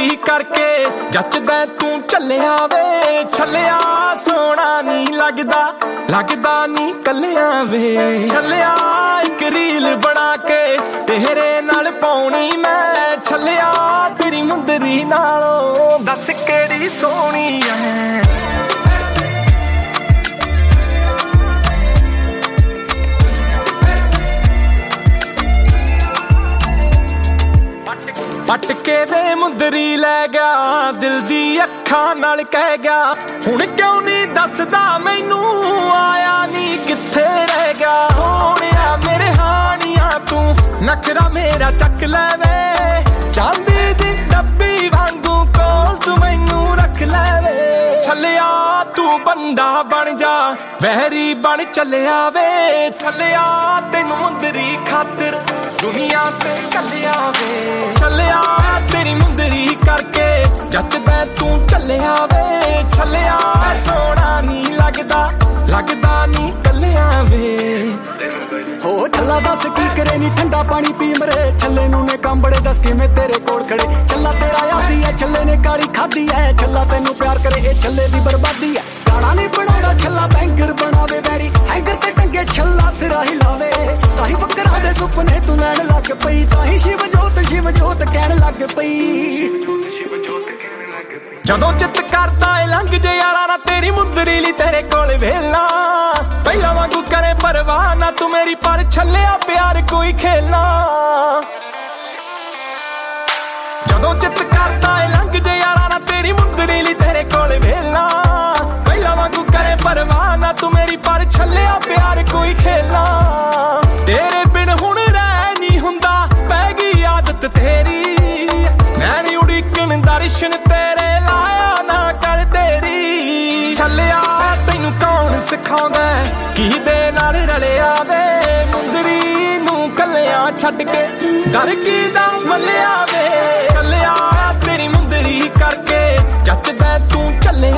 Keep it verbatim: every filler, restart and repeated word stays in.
मुंदरी करके जचदा तू चलिया वे छलिया सोना नी लगदा लगदा नी कलिया वे छलिया एक रील बना के तेरे नाल पाउनी मैं छलिया तेरी मुंदरी नालों दस केड़ी सोहनी है। पटके दे मुंदरी लै गया दिल दी अखां नाल कह गया हुण क्यों नहीं दसदा मैनू आया नी किथे रह गया सोहणिया मेरे हानिया तू नखरा मेरा चक लैवे चांदी दी डब्बी वांगू कोल तू मैनू रख लैवे छलिया तू बंदा बन जा वहरी बन चलिया वे छलिया तेनू मुंदरी खातिर दुनिया ते चलिया वे छलिया तेरी मुंदरी करके जचदा तू चलिया वे छलिया सोना नी लगदा लगदा नी कलिया वे हो छल्ला दस की करे नी ठंडा पानी पी मरे छल्ले नू ने काम बड़े दस के मैं तेरे कोल खड़े छल्ला तेरा यादी है छल्ले ने काली खादी है छल्ला तेनू प्यार करे ए छल्ले दी बर्बादी है गाना नहीं बनादा छल्ला बैंकर बनावे वैरी हैंगर ते टंगे छल्ला सिरा हिलावे ताही फकरा दे सुपने तू लैण लग पई ताही शिव जोत शिव जोत कहण लग पई जदों चित करदा ए लंघ जे यारा ना तेरी मुंदरी ली तेरे कोल वेला पहला वांगू करे परवाह ना तू मेरी पर छलिया प्यार कोई खेला जदों चित करदा ए लंघ जे यारा ना तेरी मुंदरी ली तेरे कोल वेला पहला वांगू करे परवाह ना तू मेरी पर छलिया प्यार कोई खेला तेरे बिन हुण रह नहीं हुंदा पै गई आदत तेरी मैं नहीं उड़ीकण दर्शन तेरे लाया ना कर तेरी छलिया तैनू कौन सिखाउंदा की दे नाल रलिया वे मुंदरी नू कलिया छड्ड के डर की दा मलिया वे छलिया तेरी मुंदरी करके जचदा तू चलिया